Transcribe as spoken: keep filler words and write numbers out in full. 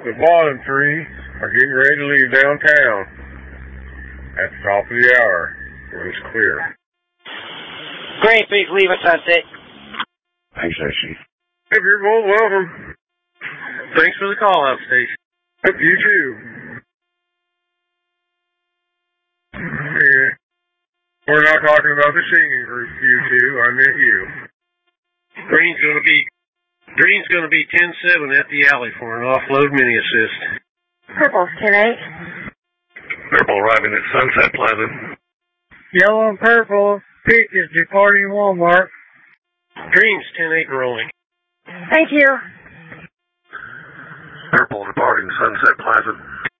The bottom three are getting ready to leave downtown at the top of the hour when it's clear. Great, please leave at sunset. Thanks, Stacy. If you're both welcome. Thanks for the call out, Stacy. Yep, you too. Yeah. We're not talking about the singing group, you two. I meant you. Green's gonna be Green's gonna be ten seven at the alley for an offload mini assist. Purple's ten eight. Purple arriving at Sunset Plaza. Yellow and purple. Pink is departing Walmart. Green's ten eight rolling. Thank you. Purple departing Sunset Plaza.